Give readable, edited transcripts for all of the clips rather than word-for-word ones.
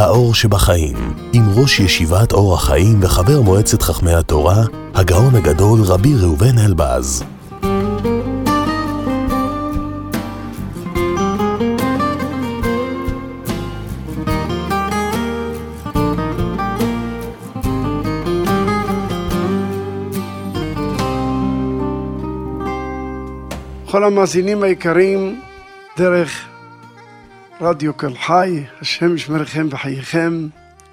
האור שבחיים, עם ראש ישיבת אור החיים וחבר מועצת חכמי התורה, הגאון הגדול רבי ראובן אלבז. כל המאזינים היקרים, דרך רדיו קול חי, השם ישמרכם וחייכם.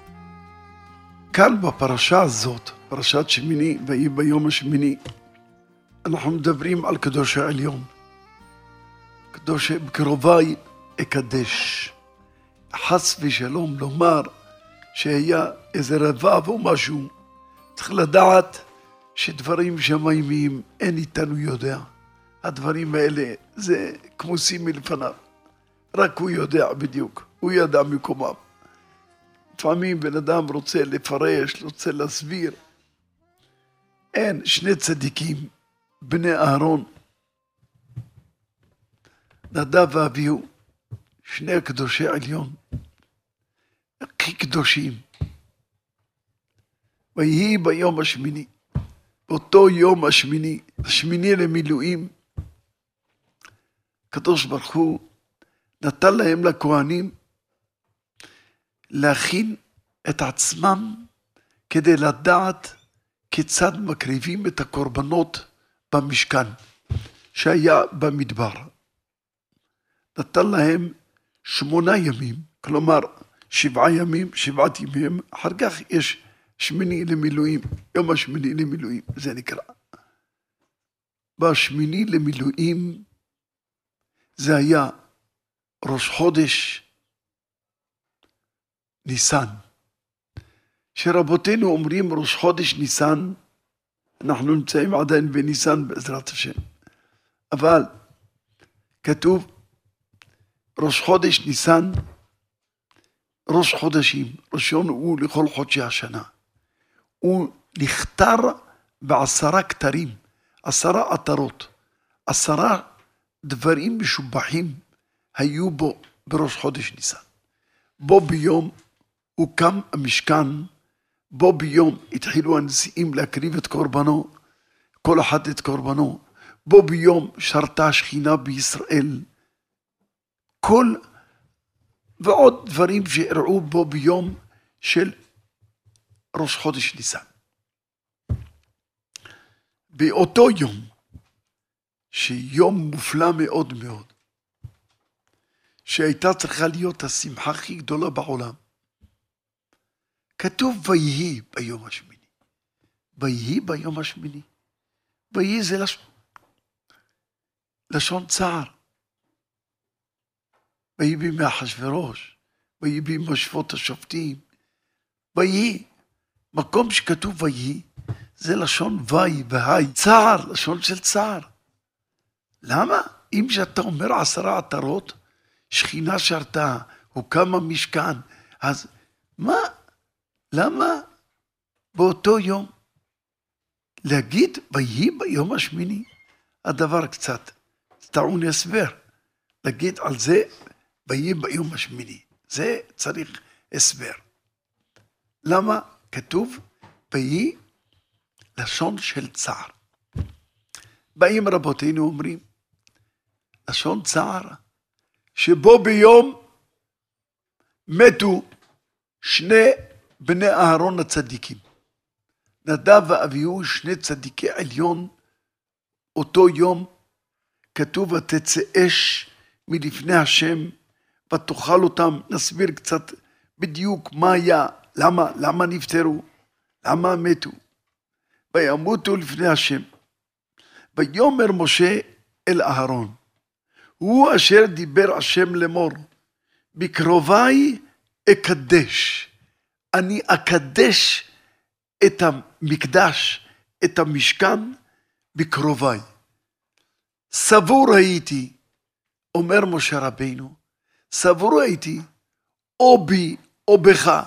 כאן בפרשה הזאת, פרשת שמיני, ויהי ביום השמיני, אנחנו מדברים על קדוש העליון. קדוש בקרובי אקדש. חס ושלום לומר שהיה איזה רבב או משהו. צריך לדעת שדברים שמיימיים אין איתנו יודע. הדברים האלה זה כמוסים מלפניו. רק הוא יודע בדיוק, הוא ידע מקומם. לפעמים בן אדם רוצה לפרש, רוצה להסביר. אין שני צדיקים, בני אהרון, נדב ואביהו, שני קדושי עליון, הכי קדושים. ויהי ביום השמיני, באותו יום השמיני, השמיני למילואים, הקדוש ברוך הוא נתן להם לכהנים להכין את עצמם כדי לדעת כיצד מקריבים את הקורבנות במשכן שהיה במדבר. נתן להם 8 ימים, כלומר 7 ימים, 7 ימים, אחר כך יש שמיני למילואים, יום השמיני למילואים, זה נקרא. בשמיני למילואים זה היה ראש חודש ניסן. שרבותינו אומרים ראש חודש ניסן, אנחנו נמצאים עדיין בניסן בעזרת השם. אבל כתוב ראש חודש ניסן, ראש חודשים, ראשון הוא לכל חודשי השנה. הוא נכתר ב10 כתרים, 10 עטרות, 10 דברים משובחים היו בו בראש חודש ניסן. בו ביום הוקם המשכן, בו ביום התחילו הנשיאים להקריב את קורבנו, כל אחד את קורבנו, בו ביום שרתה השכינה בישראל, כל ועוד דברים שאירעו בו ביום של ראש חודש ניסן. באותו יום, שיום מופלא מאוד מאוד, שהייתה צריכה להיות השמחה הכי גדולה בעולם, כתוב ויהי ביום השמיני. ויהי ביום השמיני. ויהי זה לשון צער. ויהי בימי אחשוורוש, ויהי בימי שפוט השופטים. ויהי, מקום שכתוב ויהי, זה לשון וי והי, צער, לשון של צער. למה? אם שאתה אומר 10 עטרות, שכינה שרתה, הוקם המשכן, אז מה? למה באותו יום להגיד ויהי ביום השמיני? הדבר קצת טעון הסבר. להגיד על זה ויהי ביום השמיני, זה צריך הסבר. למה כתוב ויהי לשון של צער? באים רבותינו אומרים, לשון צער, שבו ביום מתו 2 בני אהרון הצדיקים. נדב ואביהו 2 צדיקי עליון, אותו יום כתוב ותצא אש מלפני השם ותאכל אותם. נסביר קצת בדיוק מה היה, למה נפטרו, למה מתו. וימותו לפני השם. ויאמר משה אל אהרון, הוא אשר דיבר השם לאמור, בקרובי אקדש. אני אקדש את המקדש, את המשכן בקרובי. סבור הייתי, אומר משה רבינו, סבור הייתי, או בי או בך.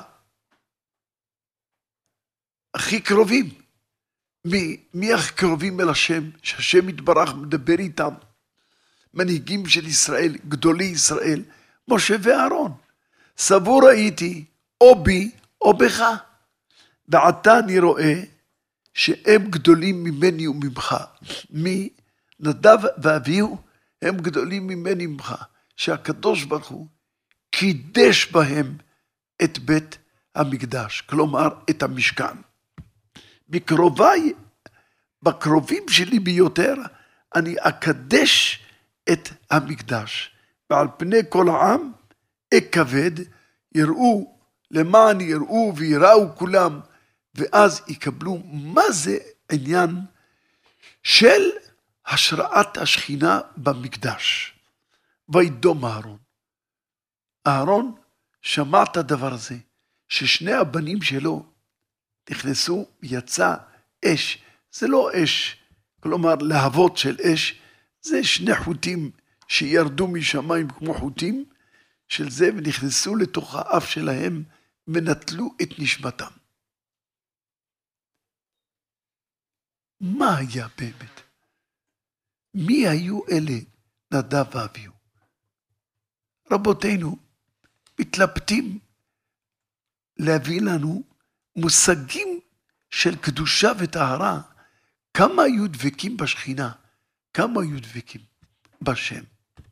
הכי קרובים. מי הכי קרובים אל השם, שהשם יתברך מדבר איתם? מנהיגים של ישראל, גדולי ישראל, משה ואהרון. סבור הייתי, או בי או בך. ועתה אני רואה שהם גדולים ממני וממך. מי? נדב ואביהו הם גדולים ממני וממך. שהקדוש ברוך הוא קידש בהם את בית המקדש, כלומר את המשכן. בקרוביי, בקרובים שלי ביותר, אני אקדש את המקדש, ועל פני כל העם אכבד, יראו, למען יראו ויראו כולם, ואז יקבלו מה זה עניין של השראת השכינה במקדש. וידום אהרון. אהרון שמע את הדבר הזה, ששני הבנים שלו נכנסו, יצא אש. זה לא אש, כלומר להבות של אש, זה שני חוטים שירדו משמיים כמו חוטים של זה, ונכנסו לתוך האף שלהם ונטלו את נשמתם. מה היה באמת? מי היו אלה נדב ואביהו? רבותינו מתלבטים להביא לנו מושגים של קדושה וטהרה, כמה היו דבקים בשכינה, כמה היו דבקים בשם.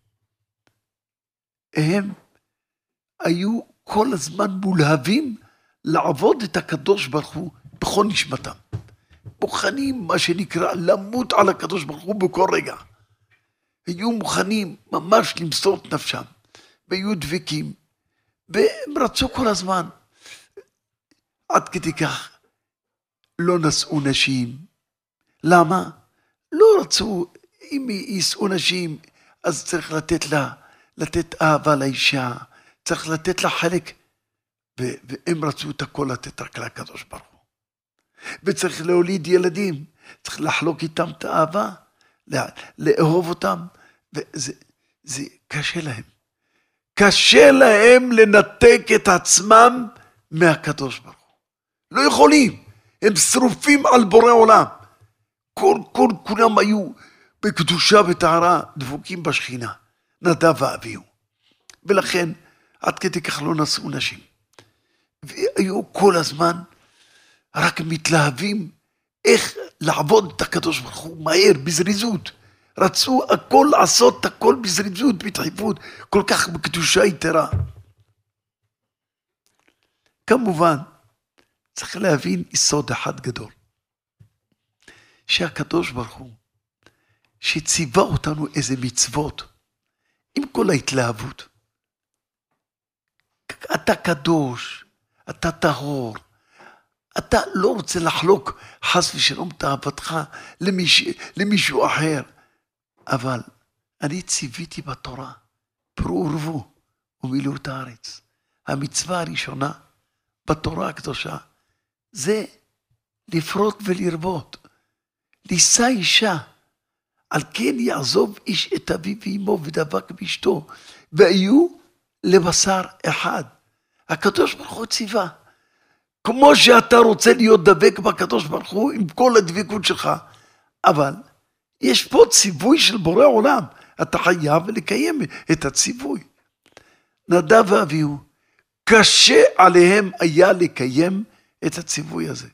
הם היו כל הזמן מולהבים לעבוד את הקדוש ברוך הוא בכל נשמתם. מוכנים, מה שנקרא, למות על הקדוש ברוך הוא בכל רגע. היו מוכנים ממש למסור את נפשם, והיו דבקים, והם רצו כל הזמן. עד כדי כך לא נשאו נשים. למה? לא רצו, אם יישאו נשים, אז צריך לתת אהבה לאישה, צריך לתת לה חלק, והם רצו את הכל לתת רק לקדוש ברוך הוא. וצריך להוליד ילדים, צריך לחלוק איתם את האהבה, לאהוב אותם, וזה קשה להם. קשה להם לנתק את עצמם מהקדוש ברוך הוא. לא יכולים, הם שרופים על בורא עולם. כולם היו בקדושה וטהרה, דבוקים בשכינה, נדב ואביהו. ולכן, עד כדי כך לא נשאו נשים. והיו כל הזמן רק מתלהבים איך לעבוד את הקדוש ברוך הוא מהר, בזריזות. רצו הכל לעשות, הכל בזריזות, בדחיפות, כל כך בקדושה יתרה. כמובן, צריך להבין יסוד אחד גדול. שהקדוש ברוך הוא, שציווה אותנו איזה מצוות, עם כל ההתלהבות. אתה קדוש, אתה טהור, אתה לא רוצה לחלוק חס ושלום את אהבתך למישהו אחר. אבל אני ציוויתי בתורה, פרו ורבו ומילאו את הארץ. המצווה הראשונה בתורה הקדושה, זה לפרוט ולרבות. לישא אישה, על כן יעזוב איש את אביו ואמו ודבק באשתו, והיו לבשר אחד. הקדוש ברוך הוא ציווה. כמו שאתה רוצה להיות דבק בקדוש ברוך הוא עם כל הדבקות שלך. אבל יש פה ציווי של בורא עולם. אתה חייב לקיים את הציווי. נדב ואביהו, קשה עליהם היה לקיים את הציווי הזה.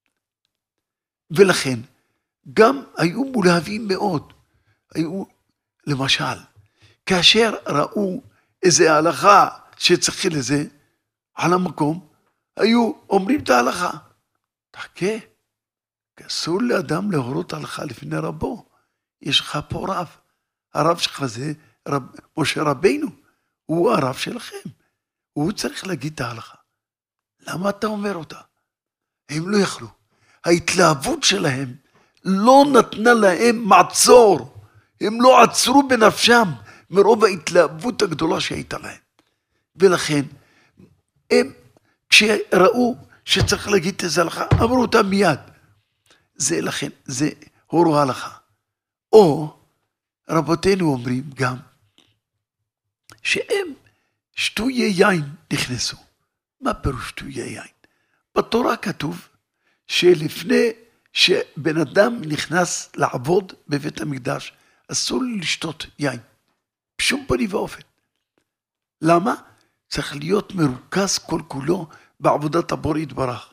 ולכן, גם היו מולהבים מאוד. היו, למשל, כאשר ראו איזה הלכה שצריכים לזה, על המקום, היו אומרים את ההלכה. תחכה, אסור לאדם להורות הלכה לפני רבו. יש לך פה רב. הרב שלך זה משה רבינו. הוא הרב שלכם. הוא צריך להגיד את ההלכה. למה אתה אומר אותה? הם לא יכלו. ההתלהבות שלהם לא נתנה להם מעצור. הם לא עצרו בנפשם מרוב ההתלהבות הגדולה שהייתה להם. ולכן, הם כשראו שצריך להגיד את זה הלכה, אמרו אותה מיד. זה לכן, זה הורו הלכה. או רבותינו אומרים גם, שהם שטויי יין נכנסו. מה פירוש שטויי יין? בתורה כתוב שלפני שבן אדם נכנס לעבוד בבית המקדש, אסור לשתות יין. בשום פנים ואופן. למה? צריך להיות מרוכז כל כולו בעבודת הבורא יתברך.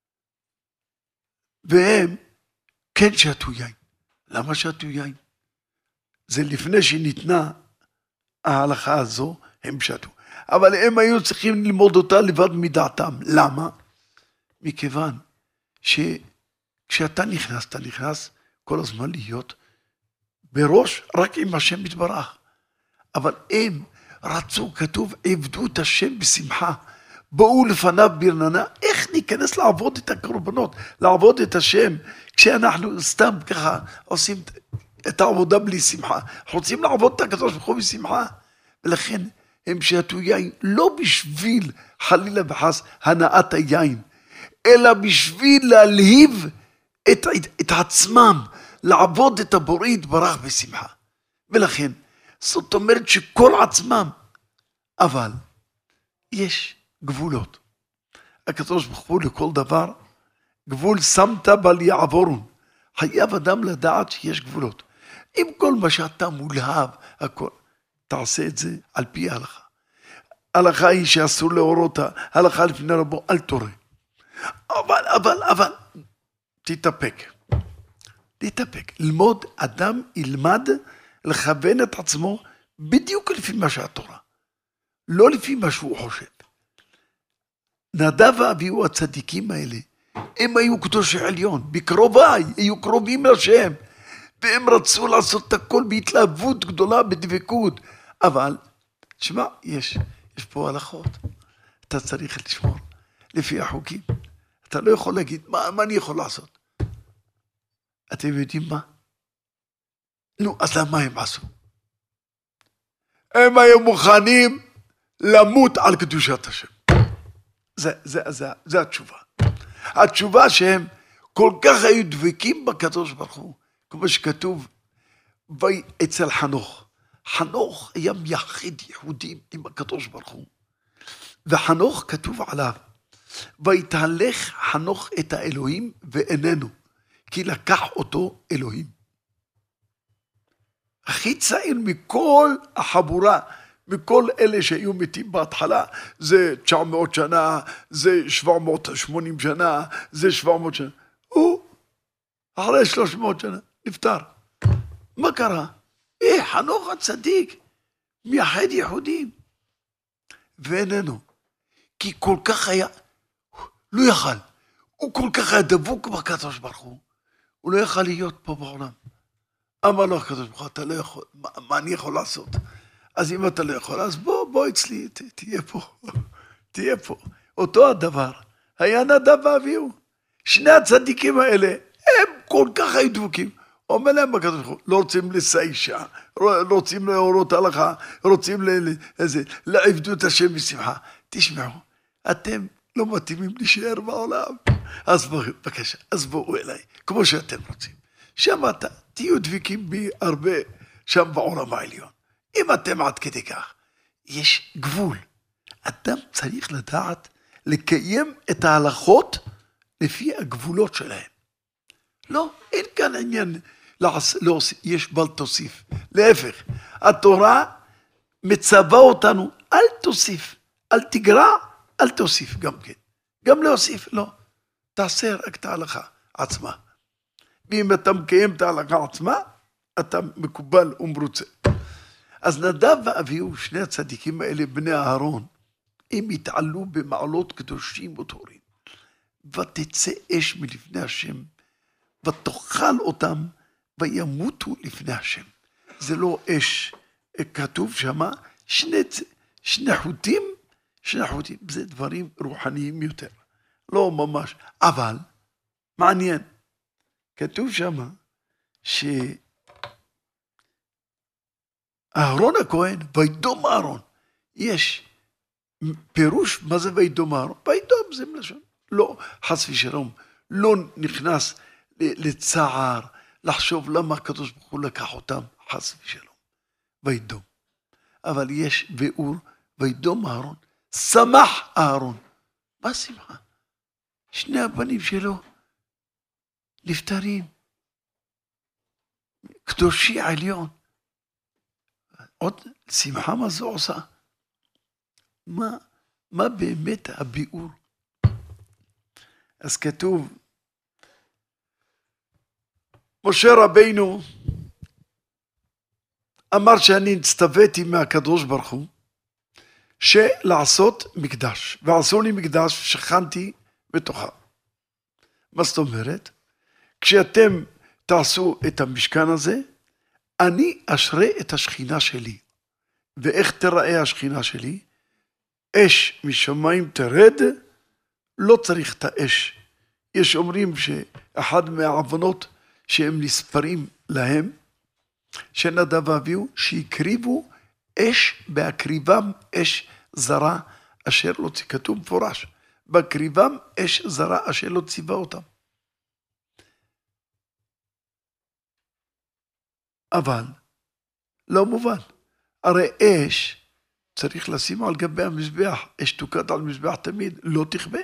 והם כן שתו יין. למה שתו יין? זה לפני שניתנה ההלכה הזו, הם שתו. אבל הם היו צריכים ללמוד אותה לבד מדעתם. למה? מכיוון שכשאתה נכנס, אתה נכנס כל הזמן להיות בראש רק עם השם יתברך. אבל הם רצו, כתוב, עבדו את השם בשמחה. בואו לפניו ברננה. איך ניכנס לעבוד את הקורבנות, לעבוד את השם, כשאנחנו סתם ככה עושים את העבודה בלי שמחה. אנחנו רוצים לעבוד את הקדוש ברוך הוא בשמחה. ולכן הם שתו יין, לא בשביל חלילה וחס הנאת היין, אלא בשביל להלהיב את עצמם, לעבוד את הבורא יתברך בשמחה. ולכן, זאת אומרת שכל עצמם, אבל יש גבולות. הקדוש ברוך הוא לכל דבר, גבול שמת בל יעבורון. חייב אדם לדעת שיש גבולות. עם כל מה שאתה מולהב, הכל, תעשה את זה על פי ההלכה. ההלכה היא שאסור להורות, ההלכה לפני רבו, אל תורה. אבל, תתאפק. ללמוד, אדם ילמד לכוון את עצמו בדיוק לפי מה שהתורה. לא לפי מה שהוא חושב. נדב ואביהו הצדיקים האלה, הם היו קדושי עליון, בקרוביי, היו קרובים לשם, והם רצו לעשות את הכל בהתלהבות גדולה, בדבקות. אבל, תשמע, יש פה הלכות. אתה צריך לשמור לפי החוקים. אתה לא יכול להגיד, מה אני יכול לעשות? אתם יודעים מה? נו, אז למה הם עשו? הם היו מוכנים למות על קדושת השם. זה התשובה. התשובה שהם כל כך היו דבקים בקדוש ברוך הוא, כמו שכתוב אצל חנוך. חנוך היה מייחד יהודים עם הקדוש ברוך הוא. וחנוך כתוב עליו, ויתהלך חנוך את האלוהים ואיננו, כי לקח אותו אלוהים. הכי צעיר מכל החבורה, מכל אלה שהיו מתים בהתחלה, זה 900 שנה, זה 780 שנה, זה 700 שנה. הוא, אחרי 300 שנה, נפטר. מה קרה? חנוך הצדיק, מייחד יהודים. ואיננו, כי כל כך היה, לא יכל, הוא כל כך היה דבוק בקדוש ברוך הוא, הוא לא יכל להיות פה בעולם. אמר לו הקדוש ברוך הוא, אתה לא יכול, מה אני יכול לעשות? אז אם אתה לא יכול, אז בוא אצלי, תהיה פה. אותו הדבר, היה נדב ואביהו. שני הצדיקים האלה, הם כל כך היו דבוקים. אומר להם בקדוש ברוך הוא, לא רוצים לסיישה, לא רוצים להורות הלכה, רוצים לעבדו את השם בשמחה. תשמעו, אתם לא מתאימים להישאר בעולם. אז בבקשה, אז בואו אליי, כמו שאתם רוצים. שם תהיו דביקים בי הרבה, שם בעולם העליון. אם אתם עד כדי כך, יש גבול. אדם צריך לדעת לקיים את ההלכות לפי הגבולות שלהם. לא, אין כאן עניין, יש בל תוסיף. להפך, התורה מצווה אותנו, אל תוסיף, אל תגרע, אל תוסיף גם כן. גם להוסיף, לא. תעשה רק את ההלכה עצמה. ואם אתה מקיים את ההלכה עצמה, אתה מקובל ומרוצה. אז נדב ואביהו, שני הצדיקים האלה, בני אהרון, הם התעלו במעלות קדושים וטהורים. ותצא אש מלפני השם, ותאכל אותם, וימותו לפני השם. זה לא אש, כתוב שמה, שני חוטים, זה דברים רוחניים יותר. לא ממש, אבל, מעניין. כתוב שמה, אהרון הכהן, וידום אהרון, יש פירוש מה זה וידום אהרון, וידום זה מלשון, לא חס ושלום, לא נכנס לצער, לחשוב למה הקדוש ברוך הוא לקח אותם, חס ושלום, וידום. אבל יש ביאור, וידום אהרון, שמח אהרון. מה שמחה? שני הבנים שלו נפטרים, קדושי עליון. עוד שמחה מה זו עושה? מה באמת הביאור? אז כתוב, משה רבינו אמר שאני נצטוויתי מהקדוש ברוך הוא, שלעשות מקדש, ועשו לי מקדש שכנתי בתוכה. מה זאת אומרת? כשאתם תעשו את המשכן הזה, אני אשרה את השכינה שלי. ואיך תראה השכינה שלי? אש משמיים תרד, לא צריך את האש. יש אומרים שאחד מהעוונות שהם נספרים להם, שנדב ואביהו, שהקריבו אש בהקריבם אש זרה, אשר לא כתוב מפורש, בהקריבם אש זרה אשר לא ציווה אותם. אבל לא מובן, הרי אש צריך לשים על גבי המזבח, אש תוקד על מזבח תמיד, לא תכבה.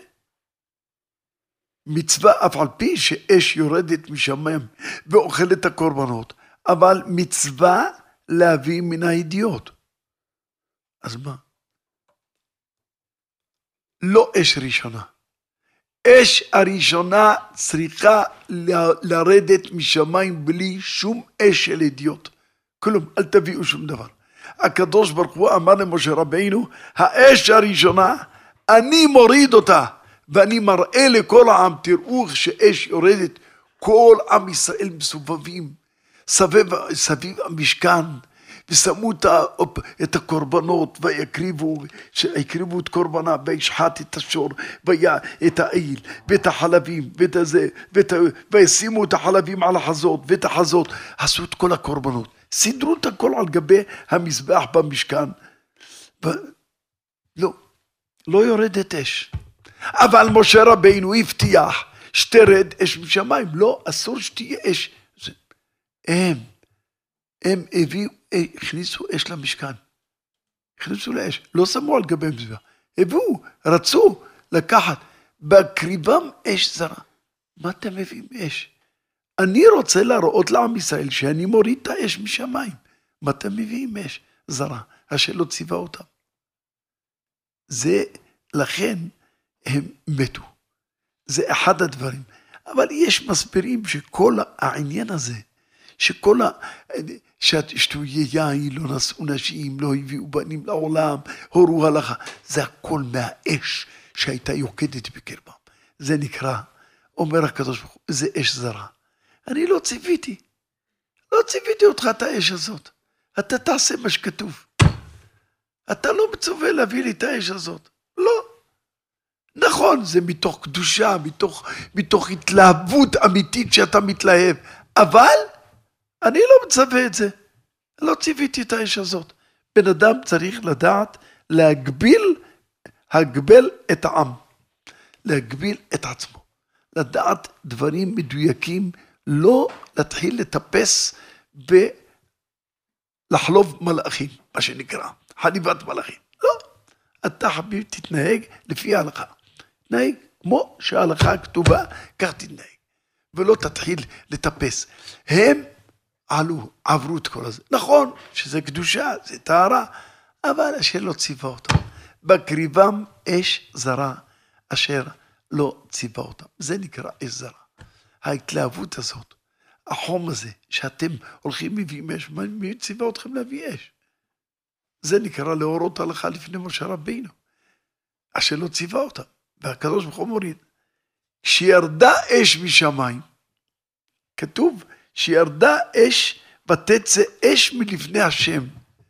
מצווה אף על פי שאש יורדת משמיים ואוכלת את הקורבנות, אבל מצווה להביא מן הידיעות. אז מה? לא אש ראשונה. אש הראשונה צריכה לרדת משמיים בלי שום אש של ידיעות. כלום, אל תביאו שום דבר. הקדוש ברוך הוא אמר למשה רבינו, האש הראשונה, אני מוריד אותה, ואני מראה לכל העם, תראו שאש יורדת, כל עם ישראל מסובבים, סביב המשכן, ושמו את הקורבנות, ויקריבו את קורבנה, וישחט את השור, ואת העיל, ואת החלבים, וישימו את החלבים על החזות, ואת החזות, עשו את כל הקורבנות, סידרו את הכל על גבי המזבח במשכן, לא יורדת אש. אבל משה רבינו הבטיח שתרד אש משמיים, לא, אסור שתהיה אש. הם הכניסו אש למשכן, הכניסו לאש, לא שמו על גבי מזבח, הביאו, רצו לקחת, בקריבם אש זרה. מה אתם מביאים אש? אני רוצה להראות לעם ישראל שאני מוריד את האש משמיים. מה אתם מביאים אש זרה, אשר לא ציווה אותם? זה, לכן הם מתו. זה אחד הדברים. אבל יש מסבירים שכל העניין הזה, שתו יין, לא נשאו נשים, לא הביאו בנים לעולם, הורו הלכה, זה הכל מהאש שהייתה יוקדת בקרבם. זה נקרא, אומר הקדוש ברוך הוא, זה אש זרה. אני לא ציוויתי אותך את האש הזאת. אתה תעשה מה שכתוב. אתה לא מצווה להביא לי את האש הזאת. לא. נכון, זה מתוך קדושה, מתוך התלהבות אמיתית שאתה מתלהב, אבל אני לא מצווה את זה. לא ציוויתי את האש הזאת. בן אדם צריך לדעת להגביל את העם, להגביל את עצמו, לדעת דברים מדויקים, לא להתחיל לטפס ולחלוב מלאכים, מה שנקרא, חליבת מלאכים. לא, אתה חביב תתנהג לפי ההלכה. תנהג כמו שההלכה הכתובה, כך תתנהג. ולא תתחיל לטפס. הם עברו את כל הזה. נכון שזה קדושה, זה טהרה, אבל אשר לא ציווה אותם. בקריבם אש זרה, אשר לא ציווה אותם. זה נקרא אש זרה. ההתלהבות הזאת, החום הזה, שאתם הולכים מביאים אש, מי ציווה אתכם להביא אש? זה נקרא להורות הלכה לפני משה רבינו, אשר לא ציווה אותם. והקדוש ברוך הוא מוריד. כשירדה אש משמיים, כתוב שירדה אש ותצא אש מלפני השם.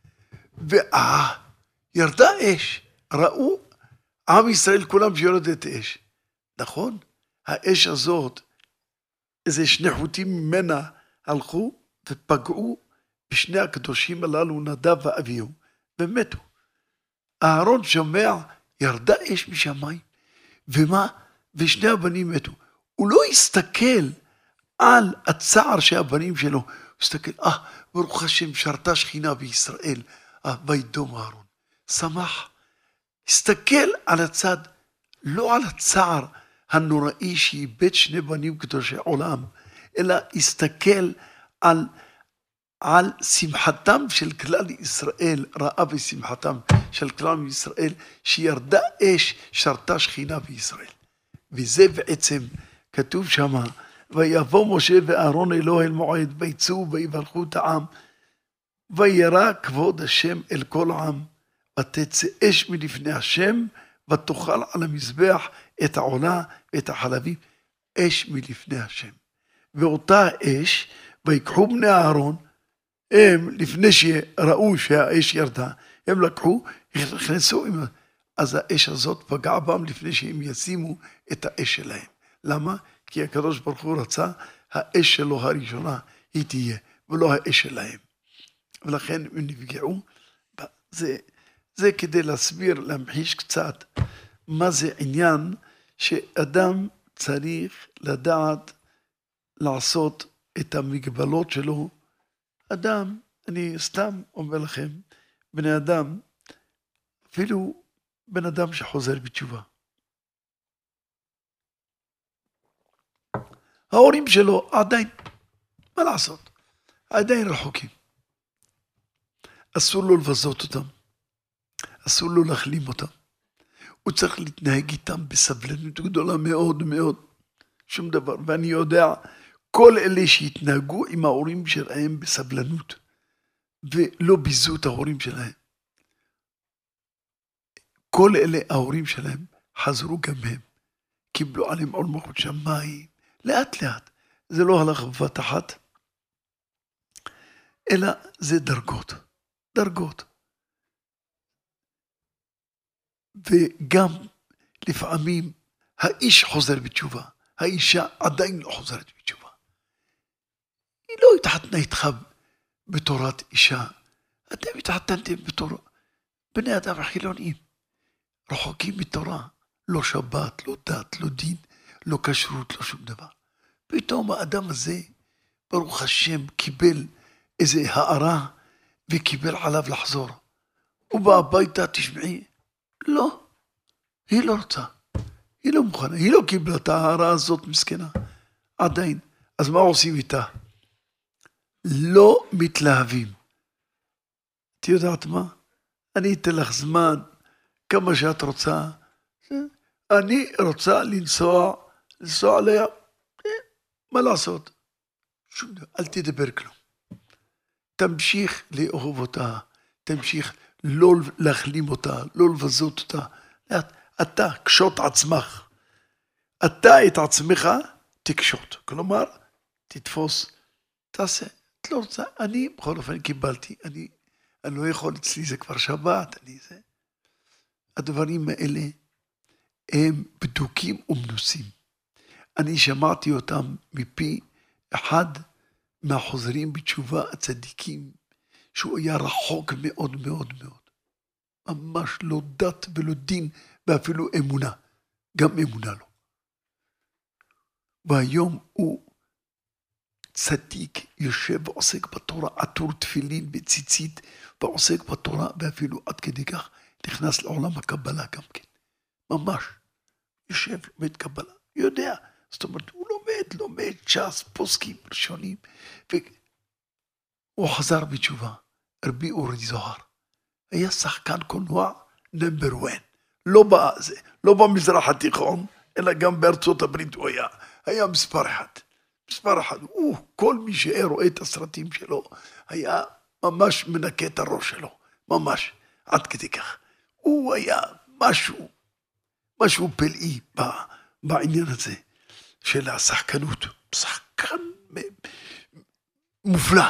ירדה אש, ראו עם ישראל כולם שיורדת אש. נכון? האש הזאת, איזה שני חוטים ממנה הלכו ופגעו בשני הקדושים הללו, נדב ואביהו, ומתו. אהרון שומע, ירדה אש משמיים, ומה? ושני הבנים מתו. הוא לא הסתכל על הצער שהבנים שלו, הוא הסתכל, ברוך השם, שרתה שכינה בישראל, וידום אהרון. שמח, הסתכל על הצד, לא על הצער הנוראי שאיבד שני בנים קדושי עולם, אלא הסתכל על שמחתם של כלל ישראל, ראה בשמחתם של כלל ישראל, שירדה אש, שרתה שכינה בישראל. וזה בעצם כתוב שם, ויבוא משה ואהרון אל אוהל מועד, ויצאו ויברכו את העם, וירא כבוד השם אל כל העם, ותצא אש מלפני השם, ותאכל על המזבח את העולה ואת החלבים, אש מלפני השם. ואותה אש, ויקחו בני אהרון, הם לפני שראו שהאש ירדה, הם לקחו, נכנסו, אז האש הזאת פגעה בם לפני שהם ישימו את האש שלהם. למה? כי הקדוש ברוך הוא רצה, האש שלו הראשונה היא תהיה, ולא האש שלהם. ולכן הם נפגעו. זה כדי להסביר, להמחיש קצת, מה זה עניין שאדם צריך לדעת לעשות את המגבלות שלו. אדם, אני סתם אומר לכם, בני אדם, אפילו בן אדם שחוזר בתשובה. ההורים שלו עדיין, מה לעשות? עדיין רחוקים. אסור לו לבזות אותם. אסור לו להחלים אותם. הוא צריך להתנהג איתם בסבלנות גדולה מאוד מאוד. שום דבר. ואני יודע, כל אלה שהתנהגו עם ההורים שלהם בסבלנות, ולא ביזו את ההורים שלהם, כל אלה ההורים שלהם חזרו גם הם. קיבלו עליהם עול מלכות שמיים. לאט לאט. זה לא הלך בבת אחת, אלא זה דרגות. דרגות. וגם לפעמים האיש חוזר בתשובה, האישה עדיין לא חוזרת בתשובה. היא לא התחתנה איתך בתורת אישה, אתם התחתנתם בתור בני אדם חילוניים, רחוקים בתורה, לא שבת, לא דת, לא דין, לא כשרות, לא שום דבר. פתאום האדם הזה, ברוך השם, קיבל איזה הערה, וקיבל עליו לחזור. הוא בא הביתה, תשמעי, לא, היא לא רוצה, היא לא מוכנה, היא לא קיבלה את ההערה הזאת מסכנה, עדיין. אז מה עושים איתה? לא מתלהבים. את יודעת מה? אני אתן לך זמן, כמה שאת רוצה, אני רוצה לנסוע עליה, מה לעשות? שום דבר, אל תדבר כלום. תמשיך לאהוב אותה, תמשיך לא להחלים אותה, לא לבזות אותה. אתה קשוט עצמך. אתה את עצמך תקשוט. כלומר, תתפוס, תעשה. את לא רוצה, אני בכל אופן קיבלתי, אני לא יכול, אצלי זה כבר שבת, הדברים האלה הם בדוקים ומנוסים. אני שמעתי אותם מפי אחד מהחוזרים בתשובה הצדיקים, שהוא היה רחוק מאוד מאוד מאוד. ממש לא דת ולא דין, ואפילו אמונה. גם אמונה לא. והיום הוא צדיק, יושב ועוסק בתורה, עטור תפילין בציצית, ועוסק בתורה, ואפילו עד כדי כך נכנס לעולם הקבלה גם כן. ממש. יושב, לומד קבלה, יודע. זאת אומרת, הוא לומד ש"ס, פוסקים, ראשונים, והוא חזר בתשובה. רבי אורי זוהר, היה שחקן קולנוע נאמבר 1, לא במזרח התיכון, אלא גם בארצות הברית הוא היה מספר אחד. מספר אחד, כל מי שרואה את הסרטים שלו, היה ממש מנקה את הראש שלו, ממש, עד כדי כך. הוא היה משהו פלאי בעניין הזה, של השחקנות, שחקן מופלא.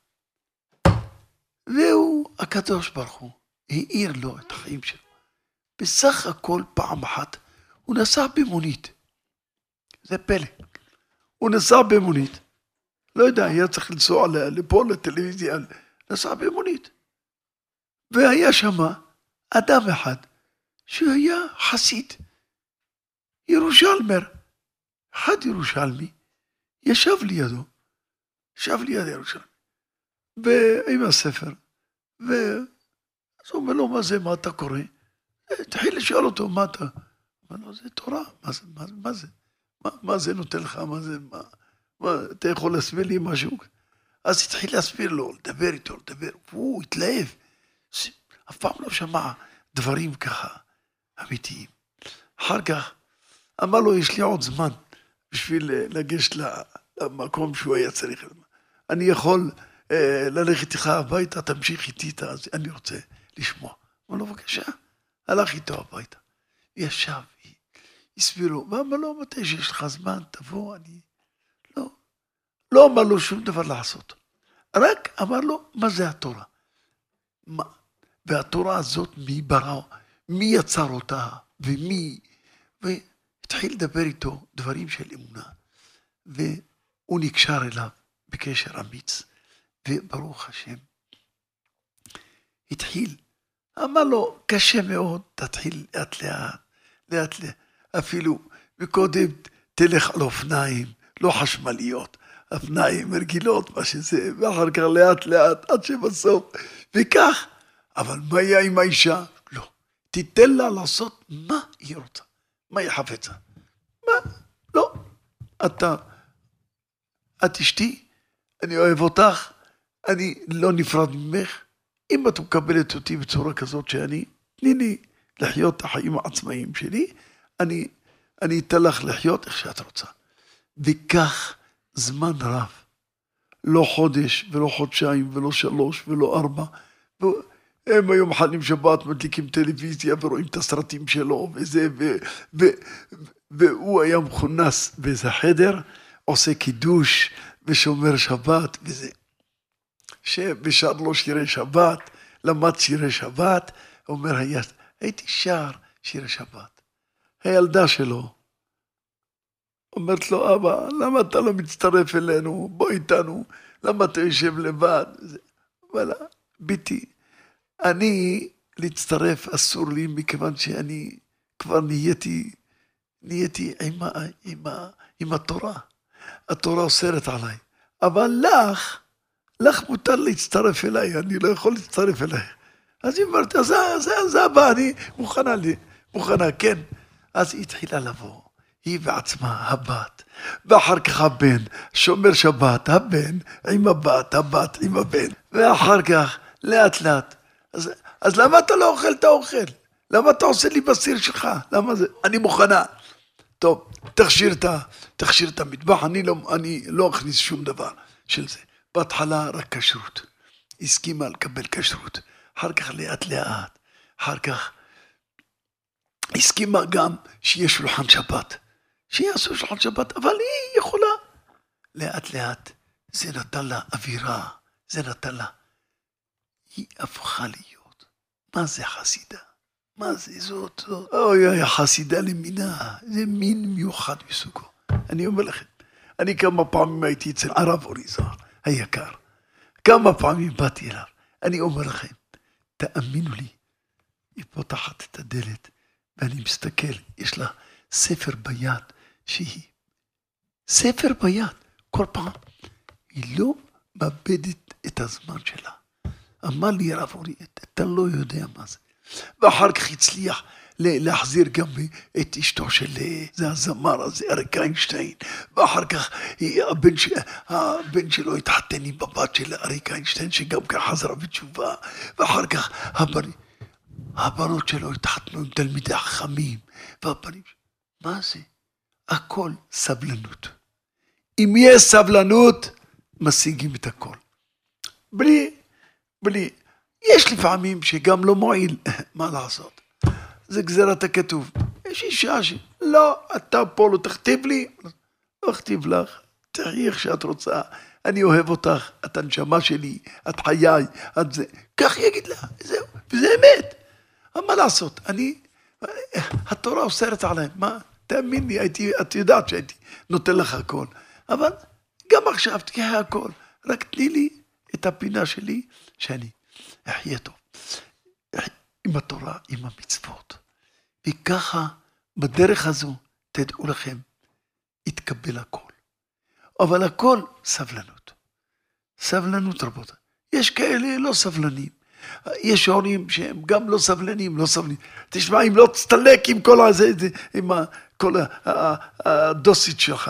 והוא, הקדוש ברוך הוא, העיר לו את החיים שלו. בסך הכל פעם אחת, הוא נסע במונית. זה פלא. הוא נסע במונית. לא יודע, היה צריך לנסוע לפה, לטלוויזיה, נסע במונית. והיה שם אדם אחד, שהיה חסיד. ירושלמר. אחד ירושלמי, ישב ליד ירושלמי. ועם הספר, אז הוא אומר לו, מה אתה קורא? תחיל לשאול אותו, מה אתה? אמר לו, זה תורה, מה זה? מה זה נותן לך? אתה יכול להסביר לי משהו? אז התחיל להסביר לו, לדבר איתו, והוא התלהב. אף פעם לא שמע דברים ככה, אמיתיים. אחר כך, אמר לו, יש לי עוד זמן, בשביל לגשת למקום שהוא היה צריך. אני יכול ללכת איתך הביתה, תמשיך איתי, אני רוצה לשמוע. אמר לו, בבקשה, הלך איתו הביתה. ישב, הסביר לו, ואמר לו, מתי שיש לך זמן, תבוא, אני... לא אמר לו שום דבר לעשות. רק אמר לו, מה זה התורה? מה? והתורה הזאת, מי ברא, מי יצר אותה, ומי... והתחיל לדבר איתו דברים של אמונה, והוא נקשר אליו בקשר אמיץ, וברוך השם, התחיל, אמר לו, קשה מאוד, תתחיל לאט לאט, אפילו מקודם תלך על אופניים, לא חשמליות, אופניים רגילות, מה שזה, ואחר כך לאט, עד שבסוף, וכך, אבל מה יהיה עם האישה? לא, תיתן לה לעשות מה היא רוצה, מה היא חפצה, מה? לא, את אשתי, אני אוהב אותך, אני לא נפרד ממך, אם את מקבלת אותי בצורה כזאת שאני, תני לי לחיות את החיים העצמאיים שלי, אני אתן לך לחיות איך שאת רוצה. וכך זמן רב, לא חודש ולא חודשיים ולא 3 ולא 4, הם היום חלים שבת, מדליקים טלוויזיה ורואים את הסרטים שלו וזה, והוא היה מכונס באיזה חדר, עושה קידוש ושומר שבת וזה. שבשר לו שירי שבת, למד שירי שבת, אומר, הייתי שר שירי שבת. הילדה שלו אומרת לו, אבא, למה אתה לא מצטרף אלינו? בוא איתנו, למה אתה יושב לבד? אבל ביתי, אני להצטרף אסור לי, מכיוון שאני כבר נהייתי עם התורה. התורה אוסרת עליי. אבל לך מותר להצטרף אליי, אני לא יכול להצטרף אליי. אז היא אומרת, זה הבא, אני מוכנה, כן. אז היא התחילה לבוא, היא בעצמה, הבת, ואחר כך הבן, שומר שבת, הבן, עם הבת עם הבן, ואחר כך, לאט. אז למה אתה לא אוכל את האוכל? למה אתה עושה לי בסיר שלך? למה זה? אני מוכנה. טוב, תכשיר את המטבח, אני לא אכניס שום דבר של זה. בהתחלה רק כשרות, הסכימה לקבל כשרות, אחר כך לאט, אחר כך הסכימה גם שיהיה שולחן שבת, שיעשו שולחן שבת, אבל היא יכולה. לאט, זה נתן לה אווירה, היא הפכה להיות. מה זה חסידה? מה זה זאת? אוי, חסידה למינה, זה מין מיוחד מסוגו. אני אומר לכם, אני כמה פעמים הייתי אצל הרב אורי זוהר, היקר. כמה פעמים באתי אליו. אני אומר לכם, תאמינו לי, היא פותחת את הדלת, ואני מסתכל, יש לה ספר ביד, ספר ביד, כל פעם, היא לא מאבדת את הזמן שלה. אמר לי הרב אורי, אתה לא יודע מה זה. ואחר כך הצליח להחזיר גם את אשתו של זה הזמר הזה, אריק איינשטיין, ואחר כך הבן שלו התחתן עם בבת של אריק איינשטיין, שגם כאן חזרה בתשובה, ואחר כך הבנות שלו התחתנו עם תלמידי החכמים, והבנים, מה זה? הכל סבלנות. אם יש סבלנות, משיגים את הכל. בלי, יש לפעמים שגם לא מועיל, מה לעשות? זה גזירת הכתוב. יש אישה לא, אתה פה לא תכתיב לי, לא אכתיב לך, תראי איך שאת רוצה, אני אוהב אותך, את הנשמה שלי, את חיי, את זה, כך יגיד לה, זהו, וזה אמת. מה לעשות? התורה אוסרת עליי, מה? תאמין לי, את יודעת שהייתי נותן לך הכל, אבל גם עכשיו תהיה הכל, רק תני לי את הפינה שלי, שאני אחיה טוב, עם התורה, עם המצוות, וככה, בדרך הזו, תדעו לכם, יתקבל הכל, אבל הכל סבלנות, סבלנות רבותיי, יש כאלה לא סבלנים, יש הורים שהם גם לא סבלנים, תשמע, אם לא תסתלק עם כל הזה, עם כל הדוסים שלך,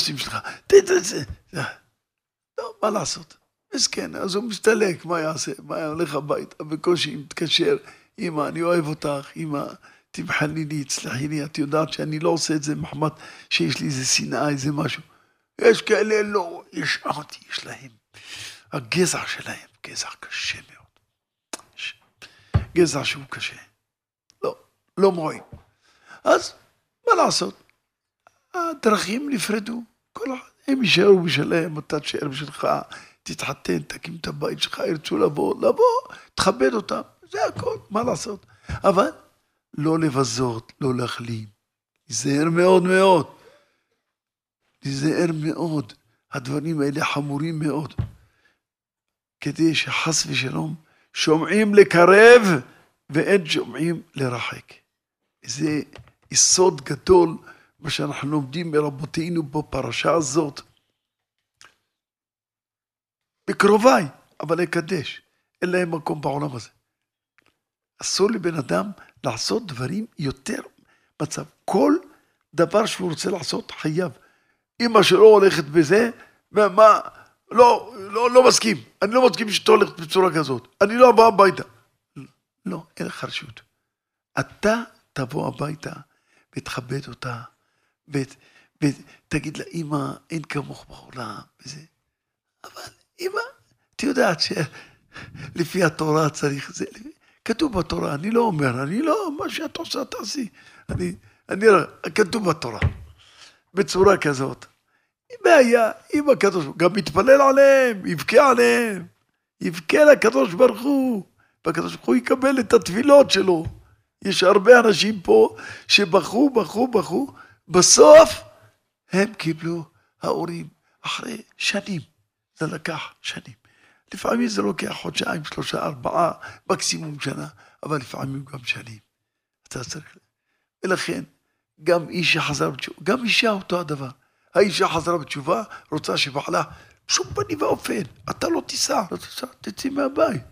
לא, מה לעשות? מסכן, אז הוא מסתלק, מה יעשה? מה הולך הביתה? בקושי מתקשר אמא, אני אוהב אותך, אמא, תמחלי לי, תסלחי לי, את יודעת שאני לא עושה את זה מחמת שיש לי איזה שנאה, איזה משהו. יש כאלה לא, יש להם. הגזע שלהם, גזע קשה מאוד. גזע שהוא קשה. לא מועיל. אז מה לעשות? הדרכים נפרדו. כל אחד, הם יישארו בשלהם, אתה תשאר בשלך, תתחתן, תקים את הבית שלך, ירצו לבוא, תכבד אותם. זה הכל, מה לעשות? אבל לא לבזות, לא להחלים. להיזהר מאוד מאוד. להיזהר מאוד. הדברים האלה חמורים מאוד. כדי שחס ושלום שומעים לקרב ואין שומעים לרחק. זה יסוד גדול מה שאנחנו לומדים מרבותינו בפרשה הזאת. בקרוביי, אבל לקדש. אין להם מקום בעולם הזה. אסור לבן אדם לעשות דברים יותר מצב. כל דבר שהוא רוצה לעשות חייב. אמא שלא הולכת בזה, ומה, לא מסכים. אני לא מסכים שאתה הולכת בצורה כזאת. אני לא אבוא הביתה. לא, אין לך רשות. אתה תבוא הביתה ותכבד אותה, ותגיד לה, אמא, אין כמוך בעולם, וזה. אבל אמא, אתה יודעת שלפי התורה צריך זה, כתוב בתורה, אני לא אומר, מה שאת עושה תעשי. כתוב בתורה, בצורה כזאת. בעיה, אמא הקדוש, גם מתפלל עליהם, יבכה עליהם, יבכה לקדוש ברוך הוא, והקדוש ברוך הוא יקבל את התפילות שלו. יש הרבה אנשים פה שבחרו, בסוף הם קיבלו ההורים אחרי שנים. זה לקח שנים. לפעמים זה לוקח חודשיים, 3, 4, מקסימום שנה, אבל לפעמים גם שנים. אתה צריך. ולכן, גם אישה חזרה בתשובה, גם אישה אותו הדבר. האישה חזרה בתשובה, רוצה שבעלה, שום פנים ואופן, אתה לא תיסע, תצא מהבית.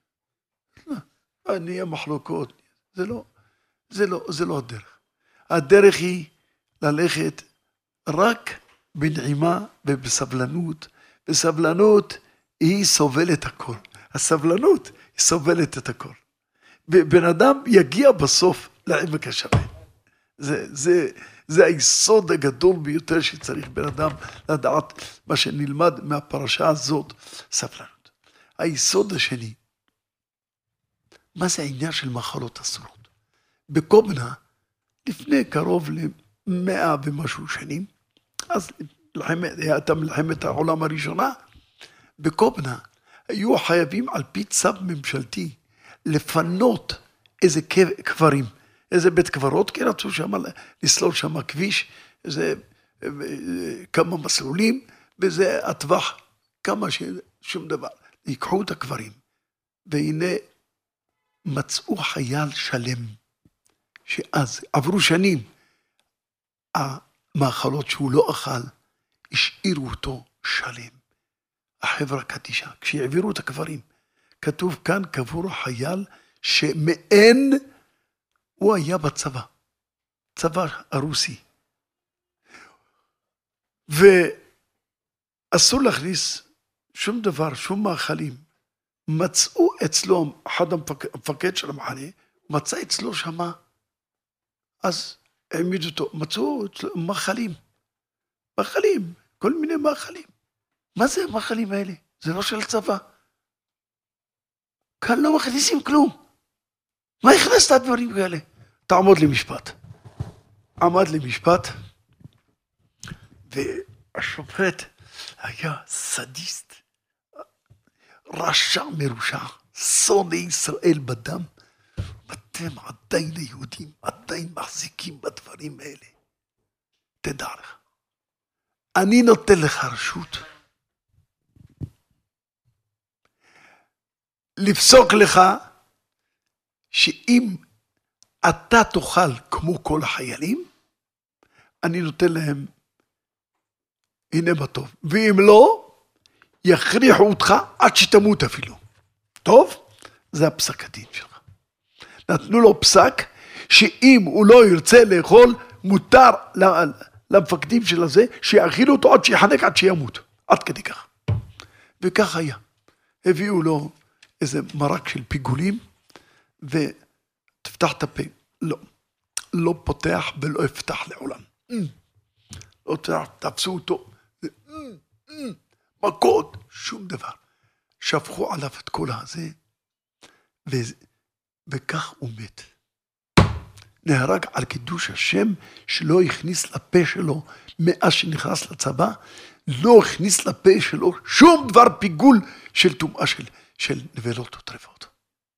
נהיה מחלוקות, זה לא הדרך. הדרך היא ללכת רק בנעימה ובסבלנות, וסבלנות היא סובלת הכל. הסבלנות היא סובלת את הכל. ובן אדם יגיע בסוף לעמק השווה. זה היסוד הגדול ביותר שצריך בן אדם לדעת מה שנלמד מהפרשה הזאת, סבלנות. היסוד השני, מה זה העניין של מחלות אסורות? בקובנה, לפני קרוב ל100 ומשהו שנים, אז הייתה מלחמת העולם הראשונה, בקובנה היו חייבים על פי צו ממשלתי לפנות איזה קברים, איזה בית קברות, כי רצו שם לסלול שם כביש, איזה כמה מסלולים, וזה הטווח, כמה שום דבר. ייקחו את הקברים, והנה מצאו חייל שלם, שאז עברו שנים, המאכלות שהוא לא אכל, השאירו אותו שלם. החברה קדישה, כשהעבירו את הקברים, כתוב כאן קבור החייל שמעין הוא היה בצבא, צבא הרוסי. ואסור להכניס שום דבר, שום מאכלים. מצאו אצלו, אחד המפקד של המחנה, מצא אצלו שמה, אז העמידו אותו, מצאו מאכלים, כל מיני מאכלים. מה זה המאכלים האלה? זה לא של צבא. כאן לא מכניסים כלום. מה הכנסת הדברים כאלה? תעמוד למשפט. עמד למשפט, והשופט היה סדיסט, רשע מרושע, שונא ישראל בדם, ואתם עדיין היהודים, עדיין מחזיקים בדברים האלה. תדע לך, אני נותן לך רשות, לפסוק לך, שאם אתה תאכל כמו כל החיילים, אני נותן להם, הנה בטוב. ואם לא, יכריחו אותך עד שתמות אפילו. טוב? זה הפסק הדין שלך. נתנו לו פסק, שאם הוא לא ירצה לאכול, מותר למפקדים של הזה, שיאכילו אותו עד שיחנק, עד שימות. עד כדי כך. וכך היה. הביאו לו איזה מרק של פיגולים, תפתח את הפה. לא. לא פותח ולא יפתח לעולם. לא תפסו אותו. מכות, שום דבר. שפכו עליו את כל הזה, וכך הוא מת. נהרג על קידוש השם, שלא הכניס לפה שלו, מאז שנכנס לצבא, לא הכניס לפה שלו שום דבר פיגול של טומאה של נבלות וטרפות.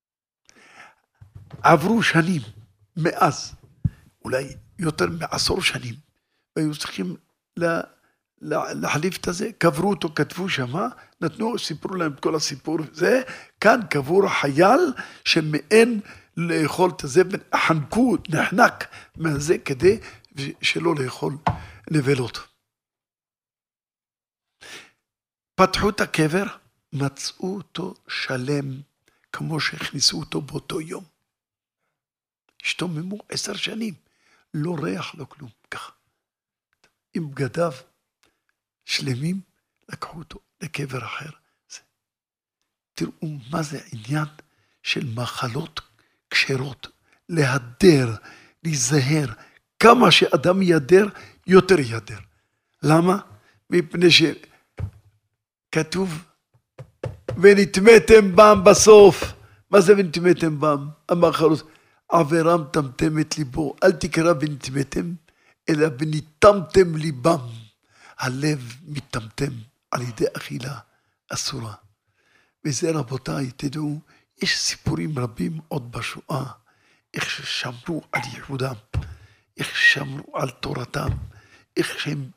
עברו שנים, מאז, אולי יותר מ10 שנים, והיו צריכים להחליף את זה, קברו אותו, כתבו שמה, נתנו, סיפרו להם את כל הסיפור, זה, כאן קבור חייל שמאין לאכול את זה, וחנקו, נחנק מהזה כדי שלא לאכול נבלות. פתחו את הקבר, מצאו אותו שלם, כמו שהכניסו אותו באותו יום. השתוממו 10 שנים, לא ריח, לא כלום, ככה. עם בגדיו שלמים, לקחו אותו לקבר אחר. תראו מה זה עניין של מחלות כשרות, להדר, להיזהר, כמה שאדם ידר, יותר ידר. למה? מפני שכתוב, ונטמאתם בם בסוף. מה זה ונטמאתם בם? המחלות, עבירם טמטם ליבו, אל תקרא ונטמאתם, אלא וניטמתם ליבם. הלב מטמטם על ידי אכילה אסורה. וזה רבותיי, תדעו, יש סיפורים רבים עוד בשואה, איך ששמרו על ייחודם, איך שמרו על תורתם, איך שהם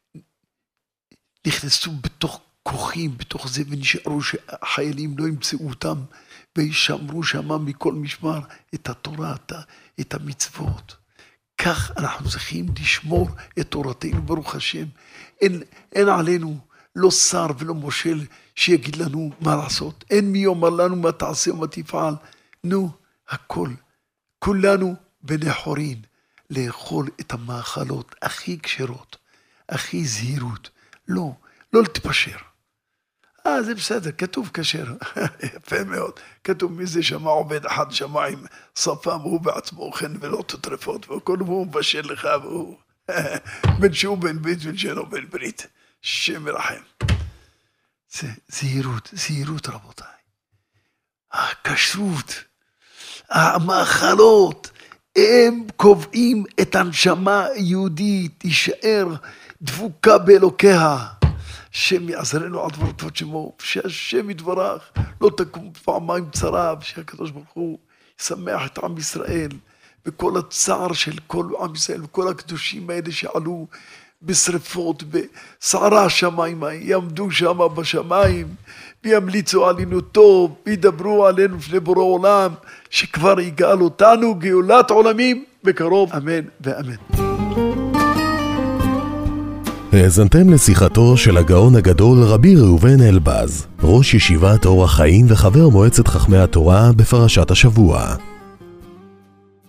נכנסו בתוך כוחים, בתוך זה, ונשארו שהחיילים לא ימצאו אותם, וישמרו שמה מכל משמר את התורה, את המצוות. כך אנחנו צריכים לשמור את תורתנו, ברוך השם. אין עלינו לא שר ולא מושל שיגיד לנו מה לעשות. אין מי אומר לנו מה תעשה ומה תפעל. נו, הכל. כולנו בני חורין לאכול את המאכלות הכי כשרות, הכי זהירות. לא להתפשר. זה בסדר, כתוב כשר. יפה מאוד. כתוב מי זה שמע עובד אחד שמע עם שפם, הוא בעצמו אוכל ולא טרפות, וכל הוא מבשל לך, והוא בן שהוא בן ברית ושאינו בן ברית. שם מרחם. זה זהירות רבותיי. הכשרות, המאכלות, הם קובעים את הנשמה היהודית, תישאר דבוקה באלוקיה. השם יעזרנו על דברתות שמו, שהשם יתברך, לא תקום פעמיים צרה, ושהקדוש ברוך הוא ישמח את עם ישראל, וכל הצער של כל עם ישראל, וכל הקדושים האלה שעלו בשריפות, בסערה השמיים, יעמדו שם בשמיים, וימליצו עלינו טוב, וידברו עלינו לפני בורא עולם, שכבר יגאל אותנו גאולת עולמים בקרוב, אמן ואמן. האזנתם לשיחתו של הגאון הגדול רבי ראובן אלבז, ראש ישיבת אור החיים וחבר מועצת חכמי התורה בפרשת השבוע.